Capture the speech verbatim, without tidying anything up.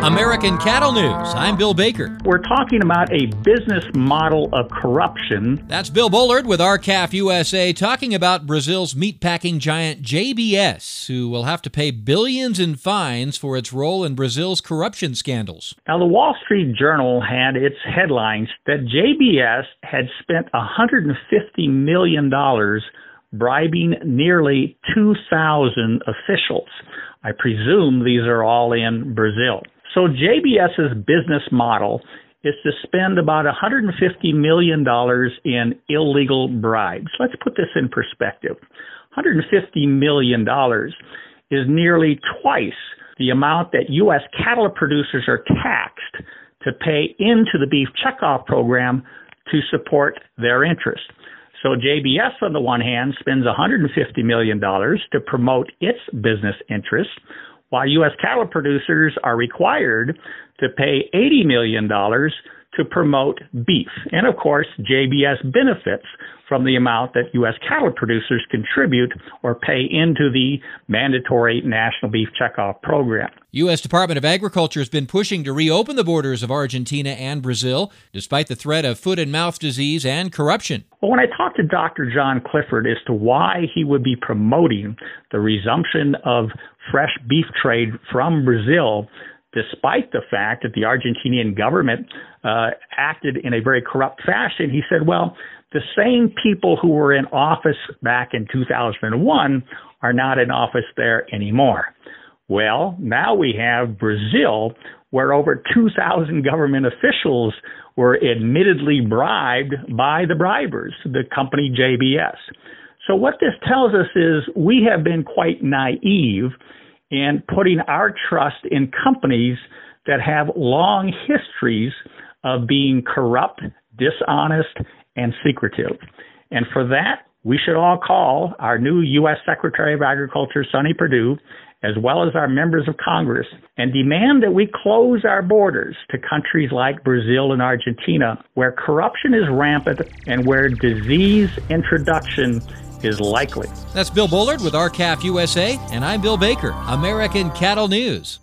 American Cattle News. I'm Bill Baker. We're talking about a business model of corruption. That's Bill Bullard with R C A F U S A talking about Brazil's meatpacking giant J B S, who will have to pay billions in fines for its role in Brazil's corruption scandals. Now, the Wall Street Journal had its headlines that J B S had spent one hundred fifty million dollars bribing nearly two thousand officials. I presume these are all in Brazil. So JBS's business model is to spend about one hundred fifty million dollars in illegal bribes. Let's put this in perspective. one hundred fifty million dollars is nearly twice the amount that U S cattle producers are taxed to pay into the beef checkoff program to support their interest. So J B S, on the one hand, spends one hundred fifty million dollars to promote its business interests, while U S cattle producers are required to pay eighty million dollars to promote beef. And of course, J B S benefits from the amount that U S cattle producers contribute or pay into the mandatory National Beef Checkoff program. U S Department of Agriculture has been pushing to reopen the borders of Argentina and Brazil, despite the threat of foot and mouth disease and corruption. Well, when I talked to Doctor John Clifford as to why he would be promoting the resumption of fresh beef trade from Brazil, despite the fact that the Argentinian government uh, acted in a very corrupt fashion, he said, well, the same people who were in office back in two thousand one are not in office there anymore. Well, now we have Brazil, where over two thousand government officials were admittedly bribed by the bribers, the company J B S. So what this tells us is we have been quite naive in putting our trust in companies that have long histories of being corrupt, dishonest, and secretive. And for that, we should all call our new U S Secretary of Agriculture, Sonny Perdue, as well as our members of Congress, and demand that we close our borders to countries like Brazil and Argentina, where corruption is rampant and where disease introduction is likely. That's Bill Bullard with R C A F U S A, and I'm Bill Baker, American Cattle News.